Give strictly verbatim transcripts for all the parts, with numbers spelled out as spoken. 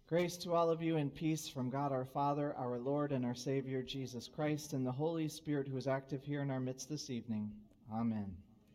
Grace to all of you and peace from God our Father, our Lord, and our Savior, Jesus Christ, and the Holy Spirit who is active here in our midst this evening. Amen.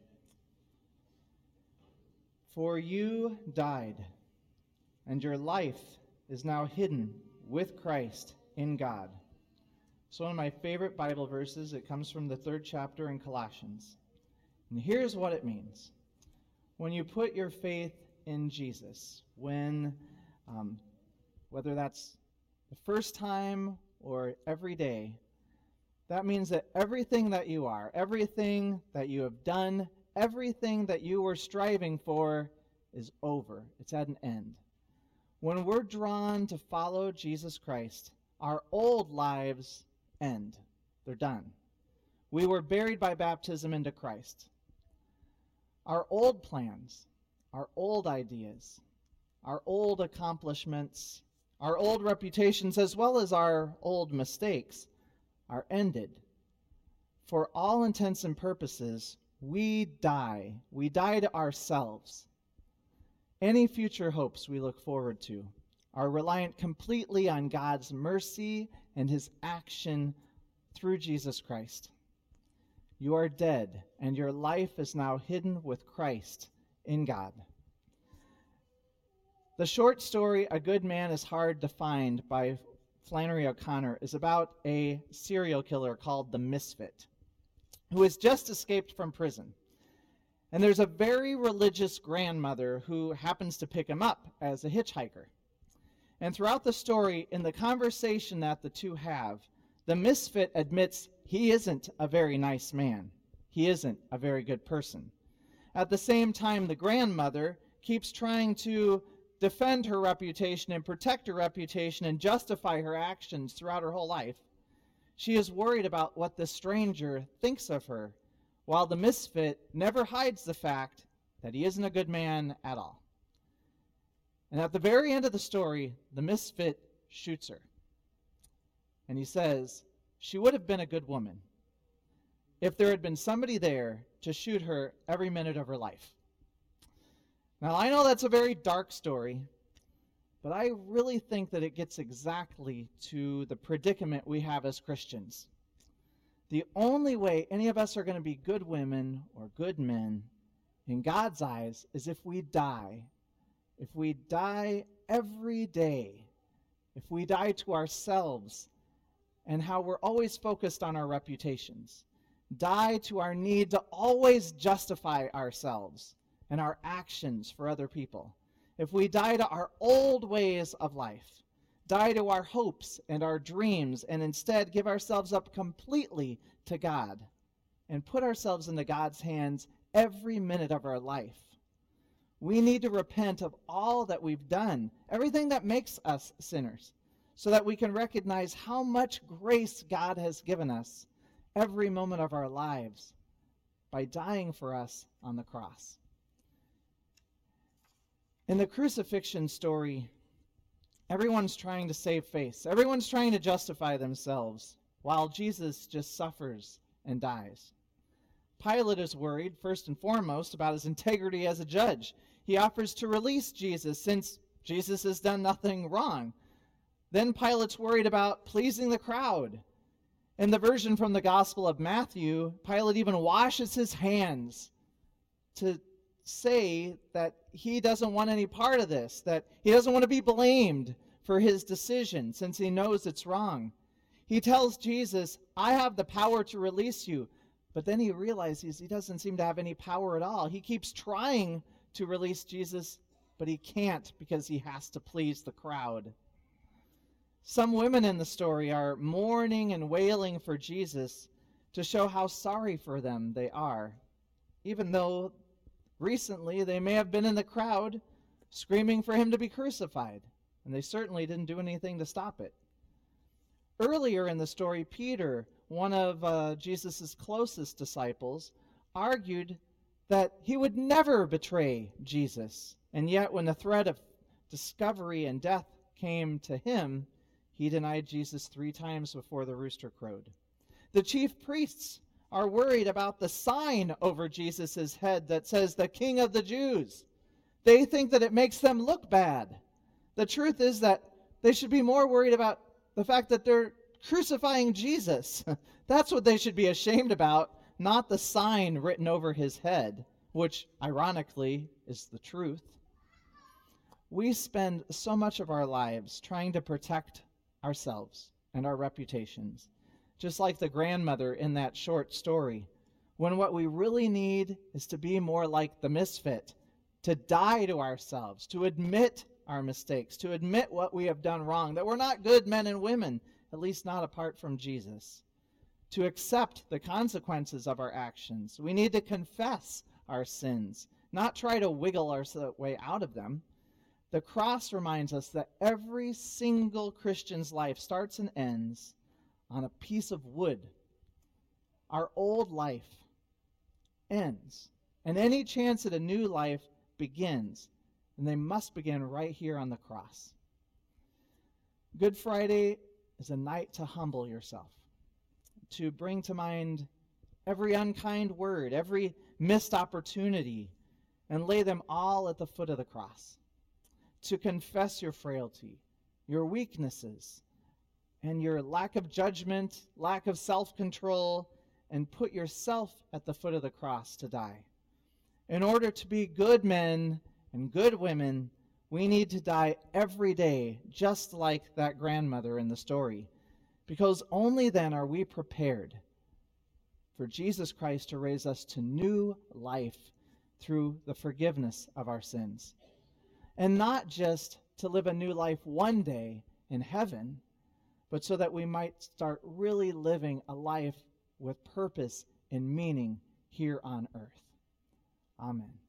For you died, and your life is now hidden with Christ in God. It's one of my favorite Bible verses. It comes from the third chapter in Colossians. And here's what it means. When you put your faith in Jesus, when... Um, whether that's the first time or every day, that means that everything that you are, everything that you have done, everything that you were striving for is over. It's at an end. When we're drawn to follow Jesus Christ, our old lives end. They're done. We were buried by baptism into Christ. Our old plans, our old ideas, our old accomplishments, our old reputations, as well as our old mistakes, are ended. For all intents and purposes, we die. We die to ourselves. Any future hopes we look forward to are reliant completely on God's mercy and his action through Jesus Christ. You are dead, and your life is now hidden with Christ in God. The short story, A Good Man is Hard to Find, by Flannery O'Connor, is about a serial killer called the Misfit, who has just escaped from prison. And there's a very religious grandmother who happens to pick him up as a hitchhiker. And throughout the story, in the conversation that the two have, the Misfit admits he isn't a very nice man. He isn't a very good person. At the same time, the grandmother keeps trying to defend her reputation and protect her reputation and justify her actions throughout her whole life. She is worried about what the stranger thinks of her, while the Misfit never hides the fact that he isn't a good man at all. And at the very end of the story, the Misfit shoots her. And he says, she would have been a good woman if there had been somebody there to shoot her every minute of her life. Now, I know that's a very dark story, but I really think that it gets exactly to the predicament we have as Christians. The only way any of us are going to be good women or good men in God's eyes is if we die. If we die every day, if we die to ourselves and how we're always focused on our reputations, die to our need to always justify ourselves and our actions for other people. If we die to our old ways of life, die to our hopes and our dreams, and instead give ourselves up completely to God and put ourselves into God's hands every minute of our life, we need to repent of all that we've done, everything that makes us sinners, so that we can recognize how much grace God has given us every moment of our lives by dying for us on the cross. In the crucifixion story, everyone's trying to save face. Everyone's trying to justify themselves, while Jesus just suffers and dies. Pilate is worried, first and foremost, about his integrity as a judge. He offers to release Jesus since Jesus has done nothing wrong. Then Pilate's worried about pleasing the crowd. In the version from the Gospel of Matthew, Pilate even washes his hands to say that he doesn't want any part of this, that he doesn't want to be blamed for his decision since he knows it's wrong. He tells Jesus, I have the power to release you, but then he realizes he doesn't seem to have any power at all. He keeps trying to release Jesus, but he can't because he has to please the crowd. Some women in the story are mourning and wailing for Jesus to show how sorry for them they are, even though recently they may have been in the crowd screaming for him to be crucified, and they certainly didn't do anything to stop it. Earlier in the story, Peter, one of uh, Jesus' closest disciples, argued that he would never betray Jesus, and yet when the threat of discovery and death came to him, he denied Jesus three times before the rooster crowed. The chief priests are worried about the sign over Jesus' head that says, the King of the Jews. They think that it makes them look bad. The truth is that They should be more worried about the fact that they're crucifying Jesus. That's what they should be ashamed about, not the sign written over his head, which, ironically, is the truth. We spend so much of our lives trying to protect ourselves and our reputations, just like the grandmother in that short story, when what we really need is to be more like the misfit, to die to ourselves, to admit our mistakes, to admit what we have done wrong, that we're not good men and women, at least not apart from Jesus, to accept the consequences of our actions. We need to confess our sins, not try to wiggle our way out of them. The cross reminds us that every single Christian's life starts and ends on a piece of wood. Our old life ends, and any chance at a new life begins, and they must begin right here on the cross. Good Friday is a night to humble yourself, to bring to mind every unkind word, every missed opportunity, and lay them all at the foot of the cross. To confess your frailty, your weaknesses, and your lack of judgment, lack of self-control, and put yourself at the foot of the cross to die. In order to be good men and good women, we need to die every day, just like that grandmother in the story, because only then are we prepared for Jesus Christ to raise us to new life through the forgiveness of our sins. And not just to live a new life one day in heaven, but so that we might start really living a life with purpose and meaning here on earth. Amen.